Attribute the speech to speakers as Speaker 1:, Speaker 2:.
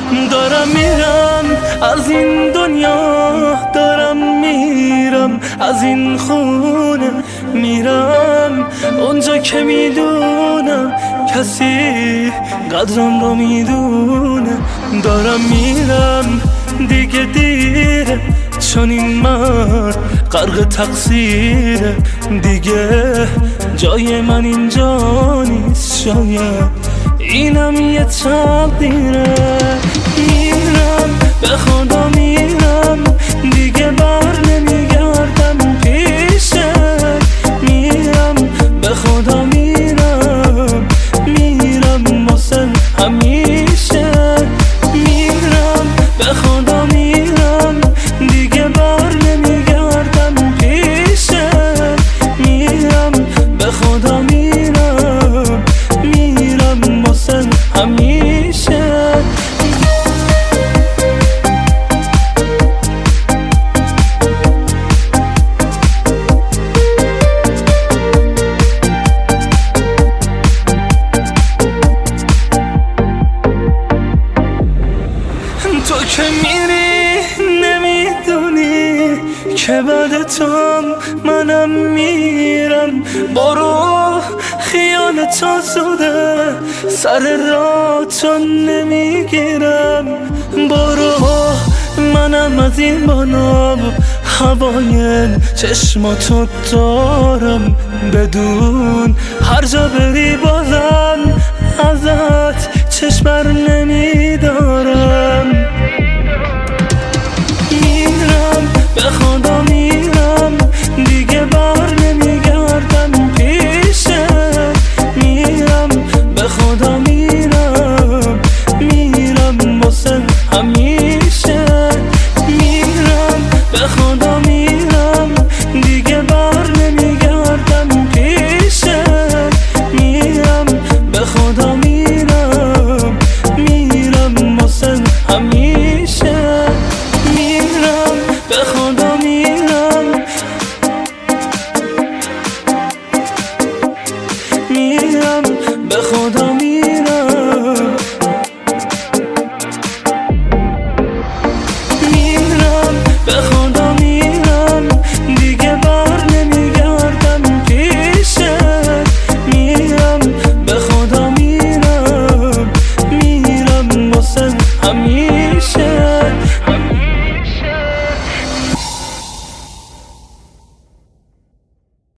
Speaker 1: دارم میرم از این دنیا، دارم میرم از این خونه، میرم اونجا که میدونم کسی قدرم رو میدونه. دارم میرم دیگه دیره، چون این مرد غرق تقصیره، دیگه جای من اینجا نیست، شاید اینم یه تقدیره. میرم به خدا میرم، دیگه بر نمیگردم پیشه. میرم به خدا میرم، میرم واسه همیشه. میرم به خدا میرم، دیگه بر نمیگردم پیشه. میرم به خدا میرم، میرم واسه همیشه. تو که میری نمیدونی که بعد تو منم میرم. برو خیالت آسوده، سر راه تو نمیگیرم. برو منم از این بالا هوای چشماتو دارم، بدون هر جا بری بازم ازت چشم بر نمیدارم.